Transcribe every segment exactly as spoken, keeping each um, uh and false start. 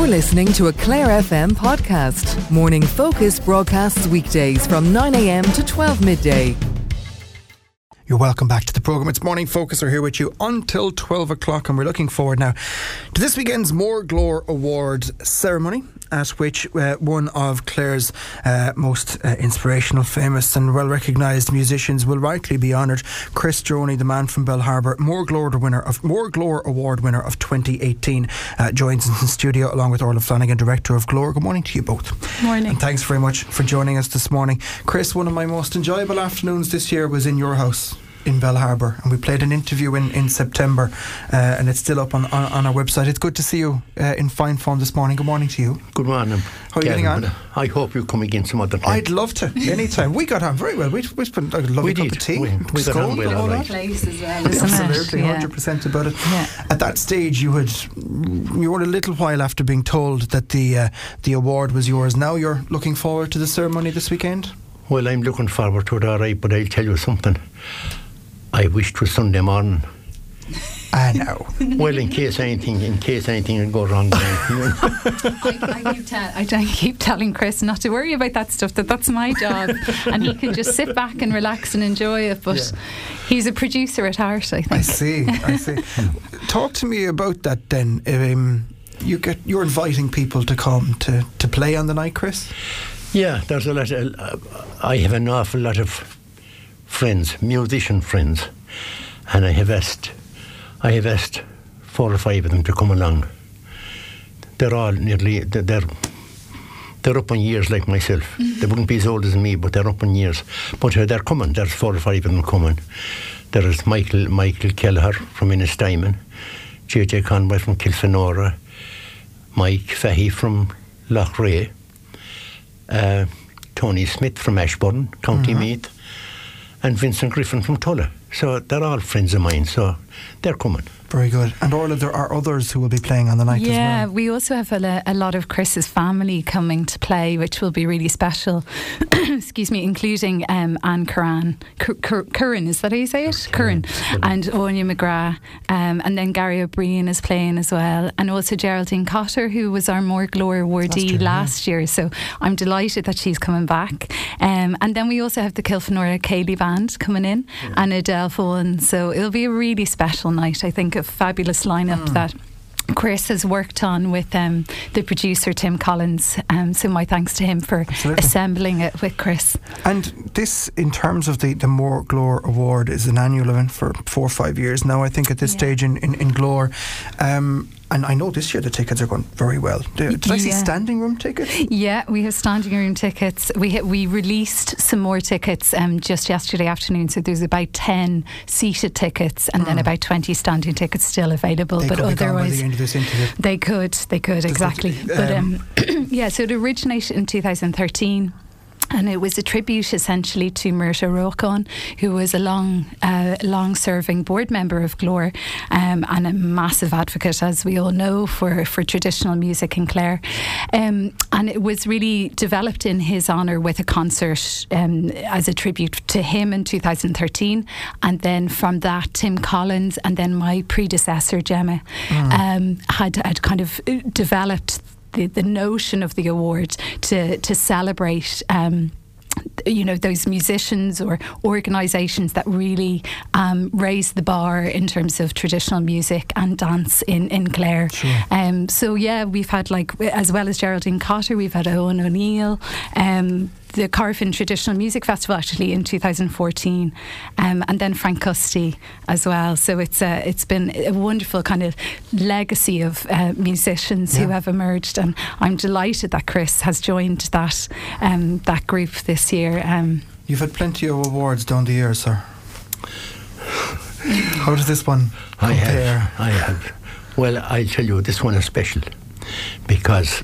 You're listening to a Clare F M podcast. Morning Focus broadcasts weekdays from nine a.m. to twelve midday. You're welcome back to the programme. It's Morning Focus. We're here with you until twelve o'clock, and we're looking forward now to this weekend's More Glór Award ceremony, at which uh, one of Clare's uh, most uh, inspirational, famous and well recognised musicians will rightly be honoured. Chris Droney, the man from Bellharbour, More Glór winner of More Glór Award winner of twenty eighteen, uh, joins us in studio along with Orla Flanagan, director of Glór. Good morning to you both. Morning. And thanks very much for joining us this morning. Chris, one of my most enjoyable afternoons this year was in your house in Bellharbour, and we played an interview in, in September, uh, and it's still up on, on, on our website. It's good to see you uh, in fine form this morning. Good morning to you. Good morning. How are you getting on? I hope you come again some other time. I'd love to, anytime. We got on very well. We we spent a lovely we cup did. of tea. We, we got on well, all right. Place as well, Absolutely, yeah. one hundred percent about it. Yeah. At that stage, you had you were a little while after being told that the uh, the award was yours. Now you're looking forward to the ceremony this weekend? Well, I'm looking forward to it, all right, but I'll tell you something. I wish it was Sunday morning. I know. Well, in case anything, in case anything will go wrong. I, I, keep te- I don't keep telling Chris not to worry about that stuff, that that's my job, and he can just sit back and relax and enjoy it. But yeah. He's a producer at heart, I think. I see, I see. Talk to me about that then. Um, you get, you're inviting people to come to, to play on the night, Chris? Yeah, there's a lot of, uh, I have an awful lot of friends, musician friends, and I have asked I have asked four or five of them to come along. They're all nearly they're they're up on years like myself. Mm-hmm. They wouldn't be as old as me, but they're up on years. But uh, they're coming. There's four or five of them coming. There is Michael Michael Kelleher from Innistimon, J J Conway from Kilfenora, Mike Fahey from Loughrea, uh, Tony Smith from Ashbourne, County mm-hmm. Meath, and Vincent Griffin from Tulla. So they're all friends of mine, so they're coming. Very good. And Orla, there are others who will be playing on the night yeah, as well. Yeah, we also have a, a lot of Chris's family coming to play, which will be really special. Excuse me, including um, Anne Curran. Curran, is that how you say it? Curran. And Áine McGrath. Um, and then Gary O'Brien is playing as well. And also Geraldine Cotter, who was our More Glór awardee last, last year. So I'm delighted that she's coming back. Um, and then we also have the Kilfenora Cayley Band coming in, yeah. and Adele Vaughan. So it'll be a really special night, I think. A fabulous lineup mm. that Chris has worked on with um, the producer Tim Collins, um, so my thanks to him for Absolutely. assembling it with Chris. And this, in terms of the, the More Glór Award, is an annual event for four or five years now, I think, at this yeah. stage in, in, in Glór. Um, and I know this year the tickets are going very well. Did, did I see yeah. standing room tickets? Yeah, we have standing room tickets. We we released some more tickets um, just yesterday afternoon, so there's about ten seated tickets and mm. then about twenty standing tickets still available. They but could otherwise, be gone by the end of this interview. They could, they could, exactly. Um, but um, yeah, so it originated in two thousand thirteen. And it was a tribute essentially to Murta Rocan, who was a long, uh, long-serving board member of Glór, um, and a massive advocate, as we all know, for, for traditional music in Clare. Um, and it was really developed in his honour with a concert um, as a tribute to him in two thousand thirteen. And then from that, Tim Collins and then my predecessor, Gemma, mm. um, had, had kind of developed The, the notion of the award to to celebrate um, you know, those musicians or organisations that really um, raise the bar in terms of traditional music and dance in, in Clare. Sure. Um, so yeah, we've had, like, as well as Geraldine Cotter, we've had Owen O'Neill, um, the Carfin Traditional Music Festival actually in two thousand fourteen, um, and then Frank Custy as well. So it's uh, it's been a wonderful kind of legacy of uh, musicians yeah. who have emerged, and I'm delighted that Chris has joined that um, that group this year. Um, You've had plenty of awards down the years, sir. How does this one compare? I have, I have. Well, I'll tell you, this one is special because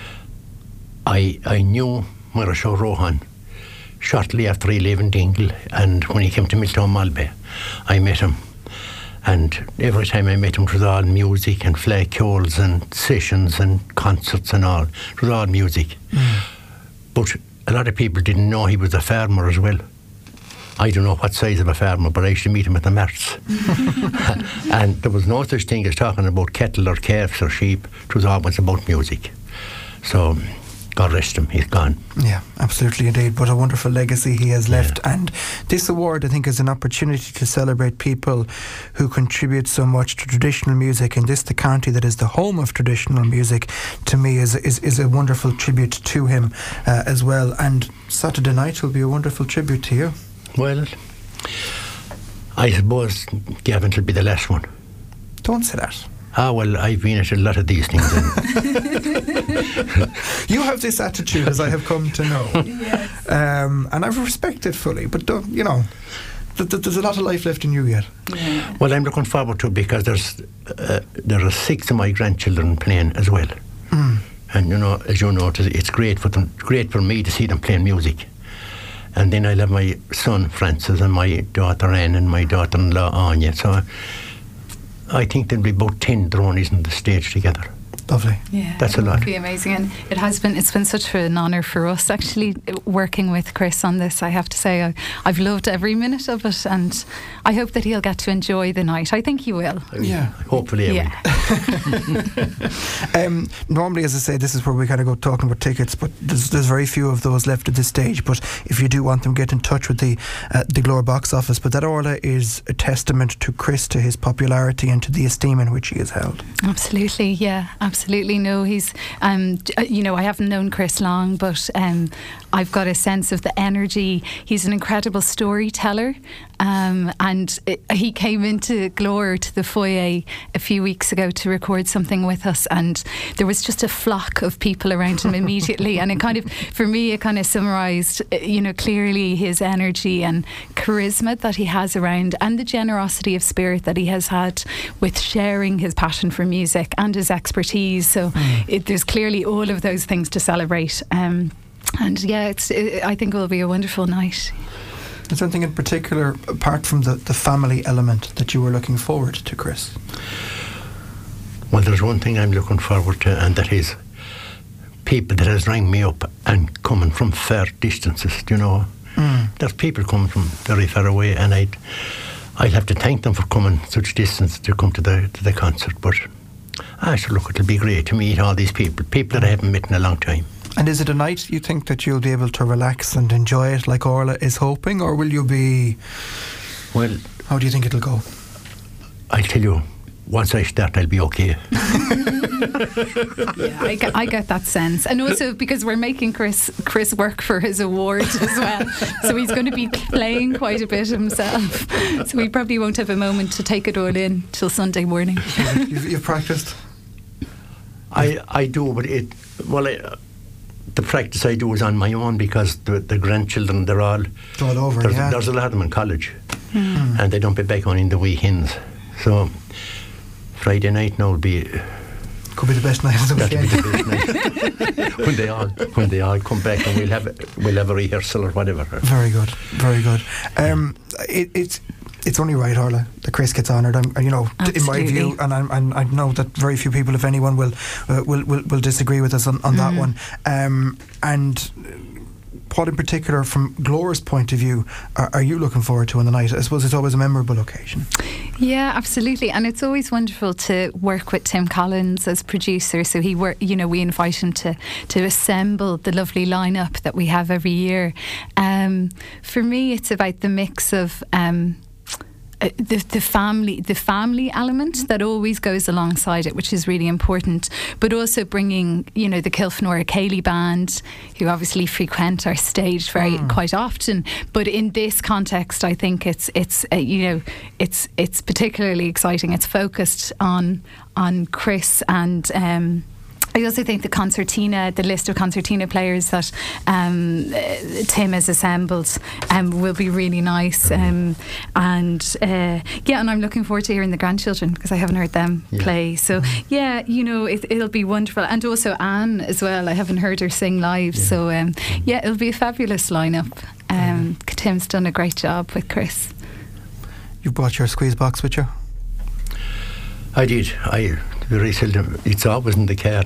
I I knew Murta Rocan shortly after he left in Dingle, and when he came to Milltown Malbay, I met him. And every time I met him, it was all music and flagpoles and sessions and concerts and all. It was all music. Mm. But a lot of people didn't know he was a farmer as well. I don't know what size of a farmer, but I used to meet him at the marts. And there was no such thing as talking about cattle or calves or sheep. It was always about music. So God rest him, he's gone. Yeah, absolutely indeed. But a wonderful legacy he has left. Yeah. And this award, I think, is an opportunity to celebrate people who contribute so much to traditional music. And this, the county that is the home of traditional music, to me is is, is a wonderful tribute to him uh, as well. And Saturday night will be a wonderful tribute to you. Well, I suppose Gavin will be the last one. Don't say that. Ah, well, I've been at a lot of these things. You have this attitude, as I have come to know. Yes. Um, and I respect it fully, but don't, you know, th- th- there's a lot of life left in you yet. Yeah. Well, I'm looking forward to it because there's uh, there are six of my grandchildren playing as well. Mm. And, you know, as you know, it's- it's great for them, great for me to see them playing music. And then I'll have my son, Francis, and my daughter, Anne, and my daughter-in-law, Anya. So I think there'll be about ten dronies on the stage together. Lovely. Yeah, That's a it lot. would be amazing, and it has been. It's been such an honour for us actually working with Chris on this. I have to say, I, I've loved every minute of it, and I hope that he'll get to enjoy the night. I think he will. Yeah. Hopefully, I Yeah. will. Um, normally, as I say, this is where we kind of go talking about tickets, but there's, there's very few of those left at this stage. But if you do want them, get in touch with the uh, the Glór box office. But that orla is a testament to Chris, to his popularity and to the esteem in which he is held. Absolutely, yeah, absolutely. No, he's, um, you know, I haven't known Chris long, but um, I've got a sense of the energy. He's an incredible storyteller, um, and it, he came into Glór, to the foyer, a few weeks ago to record something with us, and there was just a flock of people around him immediately, and it kind of, for me, it kind of summarised, you know, clearly his energy and charisma that he has around, and the generosity of spirit that he has had with sharing his passion for music and his expertise. So mm. it, there's clearly all of those things to celebrate. Um, and yeah, it's. It, I think it will be a wonderful night. Is there anything in particular, apart from the, the family element, that you were looking forward to, Chris? Well, there's one thing I'm looking forward to, and that is people that has rang me up and coming from far distances, you know. Mm. There's people coming from very far away, and I'd, I'd have to thank them for coming such distance to come to the to the concert. But I should look, it'll be great to meet all these people, people that I haven't met in a long time. And is it a night you think that you'll be able to relax and enjoy it like Orla is hoping, or will you be... Well... How do you think it'll go? I'll tell you, once I start, I'll be okay. Yeah, I get, I get that sense. And also because we're making Chris Chris work for his award as well. So he's going to be playing quite a bit himself. So we probably won't have a moment to take it all in till Sunday morning. You've, you've practiced? I, I do, but it... Well, I... The practice I do is on my own because the, the grandchildren, they're all... all over, there's, yeah. There's a lot of them in college. Mm. And they don't be back on in the weekends. So Friday night now will be... Could be the best night of the That'll weekend. be the best night. when they all when they all come back, and we'll have a, we'll have a rehearsal or whatever. Very good, very good. Um, it, it's... It's only right, Orla, that Chris gets honoured. I'm, you know, Absolutely. in my view, and I, and I know that very few people, if anyone, will uh, will, will will disagree with us on, on mm. that one. Um, and what, in particular, from Glór's point of view, are, are you looking forward to on the night? I suppose it's always a memorable occasion. Yeah, absolutely, and it's always wonderful to work with Tim Collins as producer. So he, work, you know, we invite him to to assemble the lovely lineup that we have every year. Um, for me, it's about the mix of. Um, Uh, the, the family the family element that always goes alongside it, which is really important, but also bringing, you know, the Kilfenora Cayley band, who obviously frequent our stage very mm. quite often, but in this context I think it's it's uh, you know it's it's particularly exciting. It's focused on on Chris, and um I also think the concertina, the list of concertina players that um, uh, Tim has assembled um, will be really nice. Um, and uh, yeah, and I'm looking forward to hearing the grandchildren because I haven't heard them yeah. play. So yeah, you know, it, it'll be wonderful. And also Anne as well. I haven't heard her sing live. Yeah. So um, yeah, it'll be a fabulous lineup. Um, yeah. Tim's done a great job with Chris. You brought your squeeze box with you? I did. I very seldom. It's always in the car.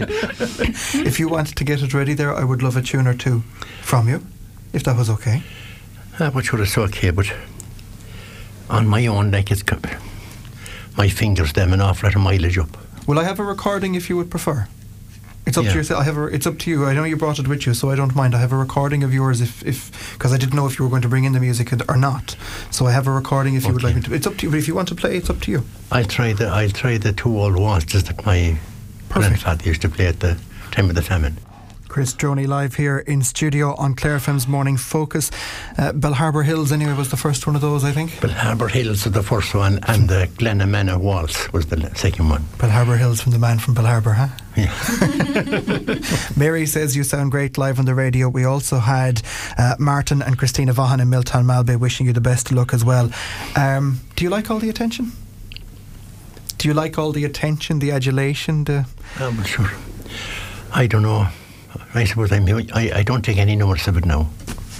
If you wanted to get it ready there, I would love a tune or two from you, if that was okay. Uh, but sure, it's okay, but on my own, like, it's my fingers, them an awful lot of mileage up. Will I have a recording if you would prefer? It's up yeah. to yourself. I have a, it's up to you. I know you brought it with you, so I don't mind. I have a recording of yours if, if because I didn't know if you were going to bring in the music or not. So I have a recording if you okay. would like me to. It's up to you. But if you want to play, it's up to you. I'll try the I'll try the two old waltzes that my Perfect. grandfather used to play at the time of the famine. Chris Droney live here in studio on Clare F M's Morning Focus. Uh, Belharbour Hills, anyway, was the first one of those, I think. Belharbour Hills was the first one, and the Glenamana Waltz was the second one. Belharbour Hills from the man from Belharbour, huh? Yeah. Mary says you sound great live on the radio. We also had uh, Martin and Christina Vaughan in Milltown Malbay wishing you the best of luck as well. Um, do you like all the attention? Do you like all the attention, the adulation? The Oh, well, sure. I don't know. I suppose I'm, I, I don't take any notice of it now.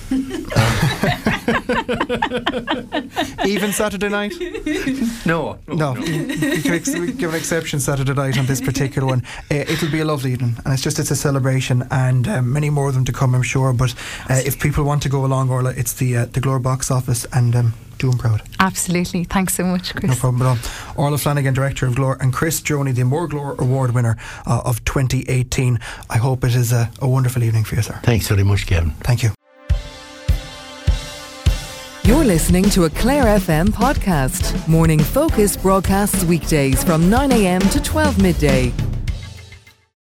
Even Saturday night? No. No. no. You can ex- give an exception Saturday night on this particular one. Uh, it'll be a lovely evening, and it's just it's a celebration, and uh, many more of them to come, I'm sure. But uh, if people want to go along, Orla, it's the uh, the Glore box office, and um, do them proud. Absolutely. Thanks so much, Chris. No problem at all. Orla Flanagan, Director of Glore, and Chris Droney, the More Glore Award winner uh, of twenty eighteen. I hope it is a, a wonderful evening for you, sir. Thanks very much, Gavin. Thank you. You're listening to a Clare F M podcast. Morning Focus broadcasts weekdays from nine a m to twelve midday.